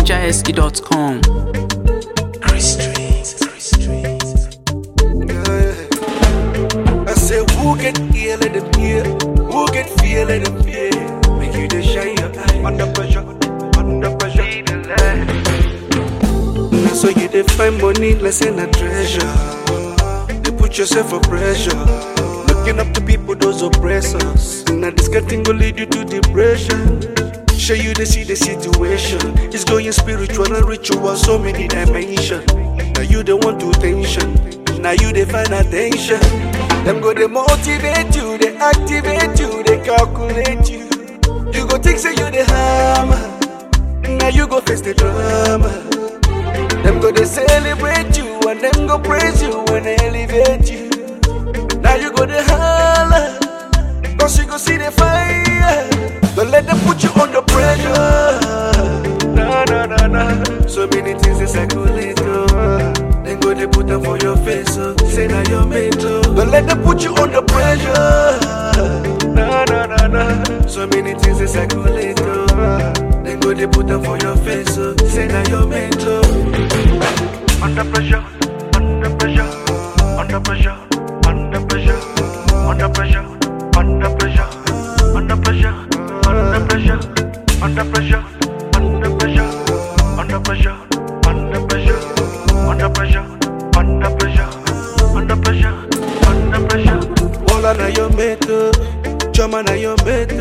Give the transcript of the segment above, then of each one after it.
NigerEsky.com. I say, who get here, let them hear. Who get fear, let them fear. Make you they shine your eye. Under pressure, under pressure. Now so you they find money, less than a treasure. They put yourself for pressure. Looking up to people, those oppressors. Now this getting will lead you to depression. Show you they see the situation. It's going spiritual and ritual, so many dimensions. Now you don't want to tension. Now you they find attention. Them go they motivate you, they activate you, they calculate you. You go think say you the hammer. Now you go face the drama. Them go they celebrate you and them go praise you and elevate you. Now you go they holler, cause you go see the fire. Don't let them put you under pressure. Nah, nah, nah, nah. So many things they circulate. Then go they put them for your face. Say now you're made. Don't let them put you under pressure. Nah, nah, nah, nah. So many things they circulate. Then go they put them for your face. Say now you're made. Under pressure, under pressure, under pressure, under pressure, under pressure, under pressure, under pressure, under pressure, under pressure, under pressure, under pressure, under pressure, under pressure, under pressure, under pressure, under pressure. Walla na your mate, chama na your mate.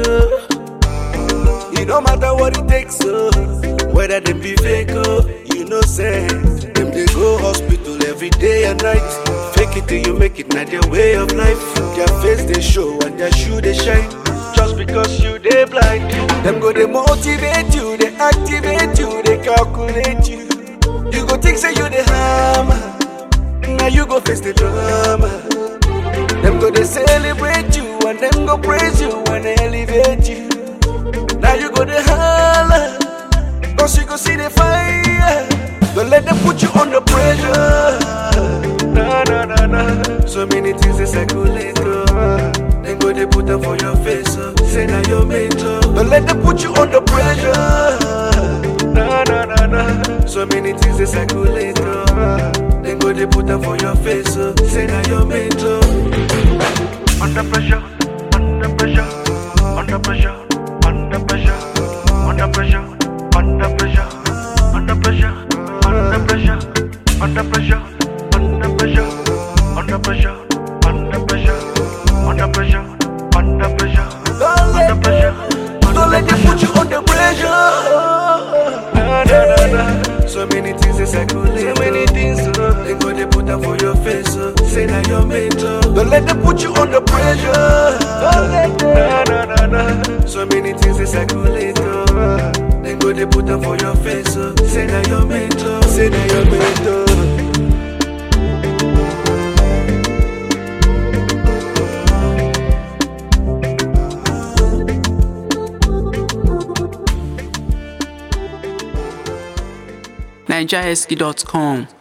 It don't matter what it takes, whether them be fake, you know say. Them they go hospital every day and night. Fake it till you make it, not their way of life. Their face they show and their shoe they shine. Just because you they blind. Them go they motivate you, they activate you, they calculate you. You go think say you the hammer. Now you go face the drama. Them go they celebrate you and them go praise you and elevate you. Now you go they holler, cause you go see the fire. Don't let them put you under pressure. Nah, nah, nah, nah. So many things they circulate. Then go they put them for your face. Say now you're made. Don't let them put you under pressure. Nah, nah, nah, nah. So many things they circulate. Then go they put them for your face. Say now you're made. Under pressure, under pressure, under pressure, under pressure, under pressure, under pressure, under pressure, under pressure, under pressure, under pressure, under pressure, under pressure, under pressure, under pressure, under pressure. Don't let them put you under pressure. Nah, nah, nah, nah. So many things they circulate. So many things they go they put them for your face. Say now you're made. Don't let them put you under pressure. Nah, nah, nah, nah. So many things they circulate. Then go they put them for your face. Say now you're made. Say now you're made. NigerEsky.com.